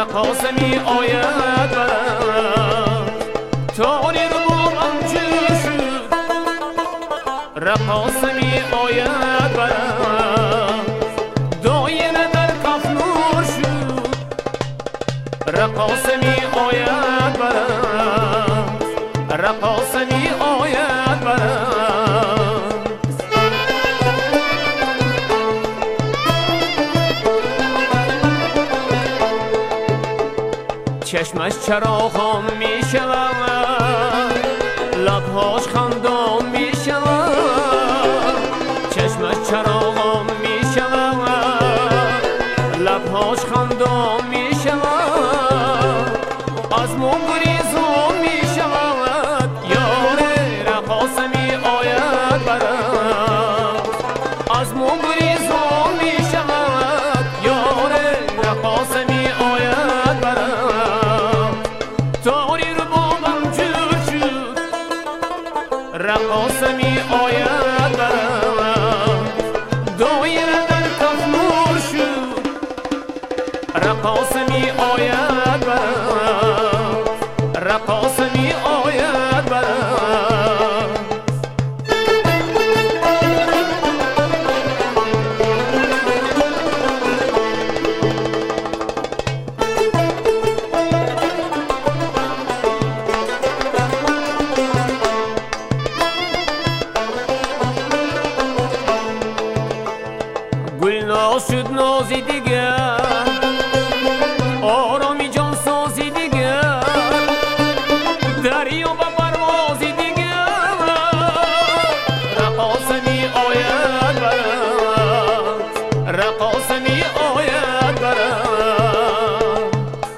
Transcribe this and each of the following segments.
رقاصه می آید برم تاری رو بابم جوشد رقاصه می آید برم داینه در کف نور شد رقاصه می آید برم رقاصه می آید برم چشمش چراغان می شود لبهاش خندان می شود چشمش چراغان می شود لبهاش خندان می شود از موم گریزان می شود یار رقاصه می آید برم از موم گریزان می شود یار رقاصه می آید برم تاری رو بابم جور شد رقاصه می آید برم داینه در کف نور شد رقاصه می آید برم رقاصه می آید برم گلناز شد نازی دیگر آرامی جان سازی دیگر دریا با پروازی دیگر رقاصه می آید برم رقاصه می آید برم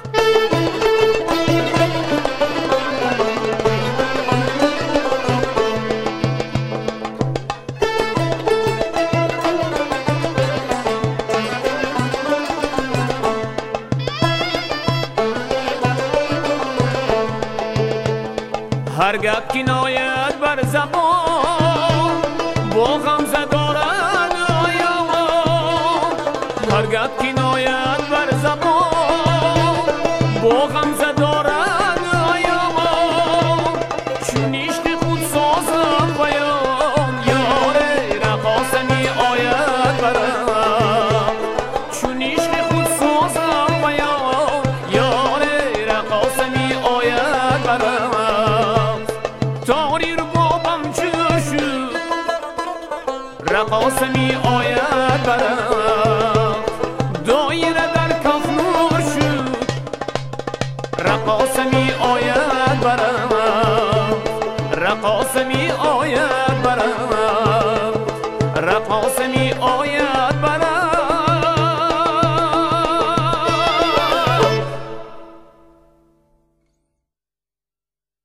هرگاه کنایت بر زبان با غمزه دارد آیام هرگاه کنایت بر زبان با غمزه دارد آیام چون عشق خود سازم بیان یار رقاصه می آید برم چون عشق خود سازم بیان یار رقاصه می آید برم تاری رو بابم جوشد رقاصه می آید برم